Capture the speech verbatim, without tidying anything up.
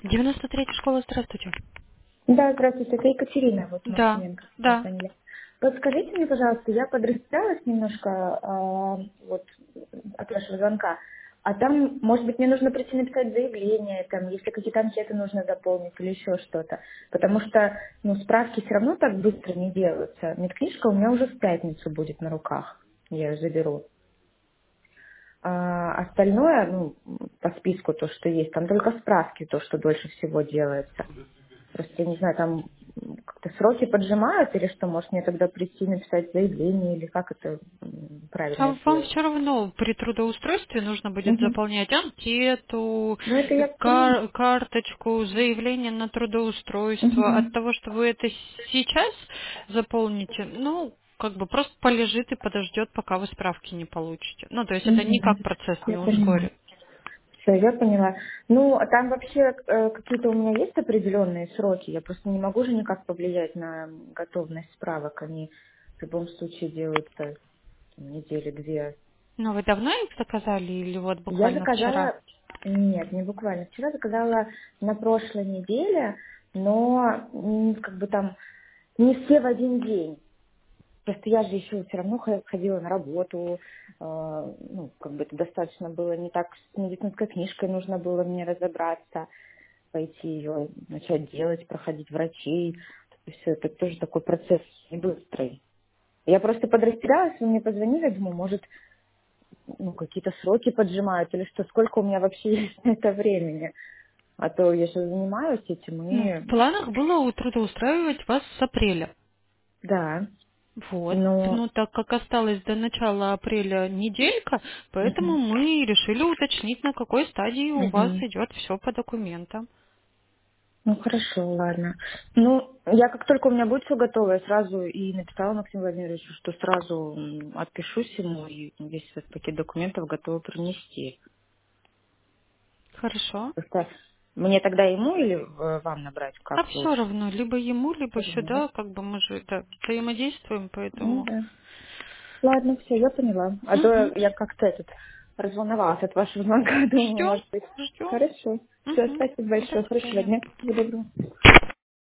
девяносто третья школа, здравствуйте. Да, здравствуйте, это Екатерина, вот Да, Максименко, мне да. звонили. Подскажите мне, пожалуйста, я подрастерялась немножко а, вот от вашего звонка, а там, может быть, мне нужно прийти написать заявление, там, если какие-то анкеты нужно заполнить или еще что-то, потому что, ну, справки все равно так быстро не делаются. Медкнижка у меня уже в пятницу будет на руках, я ее заберу. А остальное, ну, по списку то, что есть, там только справки, то, что дольше всего делается. Просто, я не знаю, там м, как-то сроки поджимают или что, может мне тогда прийти написать заявление или как это м, А правильно вам сделать? все равно при трудоустройстве нужно будет Мгм. заполнять анкету, Ну, это я понимаю. кар- карточку, заявление на трудоустройство. От Мгм. того, что вы это сейчас заполните, ну, как бы просто полежит и подождет, пока вы справки не получите. Ну, то есть это никак Мгм. процесс не Я понимаю. ускорит. Все, я поняла. Ну, а там вообще э, какие-то у меня есть определенные сроки? Я просто не могу же никак повлиять на готовность справок. Они в любом случае делаются там, недели две. Ну, вы давно их заказали или вот Я буквально вчера? заказала, нет, не буквально, вчера заказала на прошлой неделе, но м, как бы там не все в один день. Просто я же еще все равно хо- ходила на работу, э, ну, как бы это достаточно было не так с медицинской книжкой, нужно было мне разобраться, пойти ее начать делать, проходить врачей. Все это тоже такой процесс не быстрый. Я просто подрастерялась, вы мне позвонили, думаю, может, ну, какие-то сроки поджимают или что, сколько у меня вообще есть на это времени. А то я сейчас занимаюсь этим Ну, и... в планах было у- трудоустраивать вас с апреля. Да, Вот. но... Ну, так как осталось до начала апреля неделька, поэтому Мгм, мы решили уточнить, на какой стадии у вас мгм. идет все по документам. Ну, хорошо, ладно. Ну, я как только у меня будет все готово, я сразу и написала Максиму Владимировичу, что сразу м, отпишусь ему и весь этот пакет документов готова принести. Хорошо. Просто мне тогда ему или э, вам набрать, А как все лучше? равно, либо ему, либо Всё равно, да? сюда, как бы мы же да, взаимодействуем, Ну, поэтому... да. Ладно, все, я поняла. А то Угу. я как-то этот разволновалась от вашего звонка, думаю, Ждем, может быть. ждем. Хорошо. Все, Угу. спасибо До большое. Хорошего свидания. дня. Всего доброго.